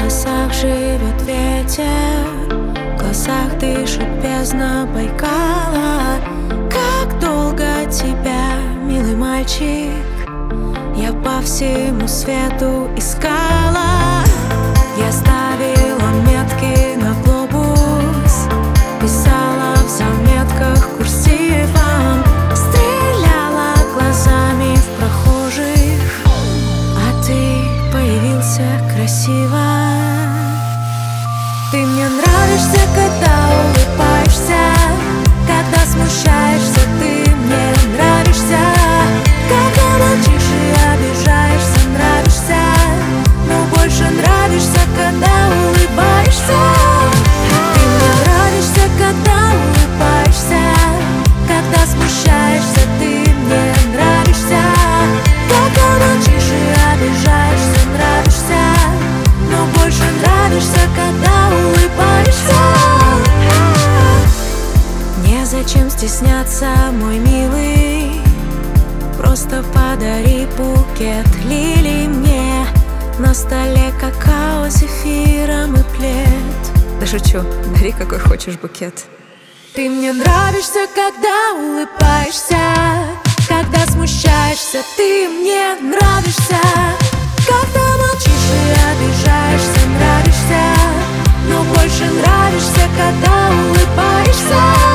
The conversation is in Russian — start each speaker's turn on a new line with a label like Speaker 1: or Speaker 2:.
Speaker 1: волосах живет ветер, в глазах дышит бездна Байкала. Как долго тебя, милый мальчик, я по всему свету искала. Я ставила метки на глобус, писала в заметках курсивом, стреляла глазами в прохожих, а ты появился красиво. Ты мне нравишься, когда улыбаешься, когда смущаешься, ты мне нравишься. Когда молчишь и обижаешься, нравишься, но больше нравишься, когда улыбаешься. Ты мне нравишься, когда улыбаешься, когда смущаешься, ты мне нравишься. Когда молчишь и обижаешься, нравишься, но больше нравишься, когда улыбаешься. Незачем стесняться, мой милый, просто подари букет лилий мне. На столе какао с эфиром и плед.
Speaker 2: Да шучу, дари какой хочешь букет.
Speaker 1: Ты мне нравишься, когда улыбаешься, когда смущаешься, ты мне нравишься. Когда молчишь и обижаешься, нравишься, но больше нравишься, когда улыбаешься.